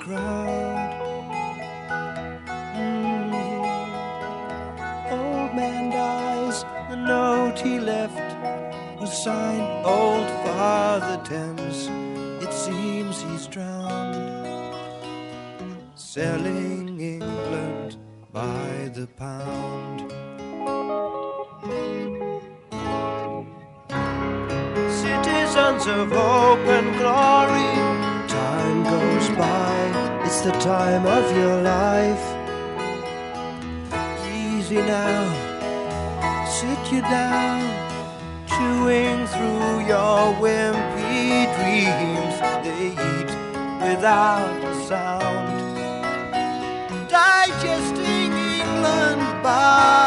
crowd. Old man dies, the note he left was signed Old Father Thames. It seems he's drowned, selling England by the pound. Citizens of hope and glory, time goes by, it's the time of your life. Easy now, sit you down, chewing through your wimpy dreams. They eat without a sound, digesting England by